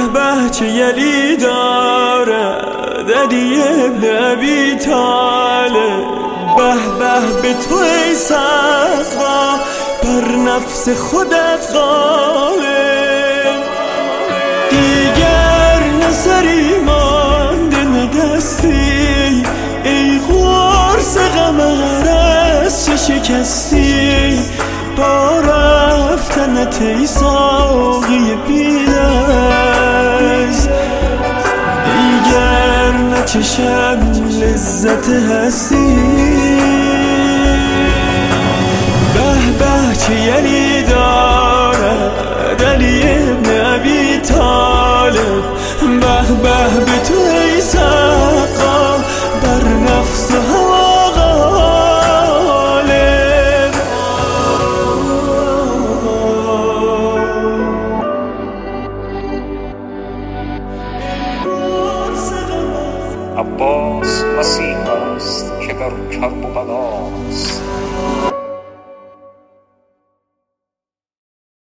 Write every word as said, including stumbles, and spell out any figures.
به چه یلی دارد علی ابن ابی طالب، به به به تو ای سقا بر نفس خودت غالب. دیگر نسری مانده ندستی، ای قرص قمر از چه شکستی، با رفتنت ای ساقی بی دست. دیگر نچشم لذت هستی، به به چه یلی دارد علی ابن ابی طالب، به به به تو ای سقا بر نفس هوا غالب. عباس مسیح است که در کرب و بلاست.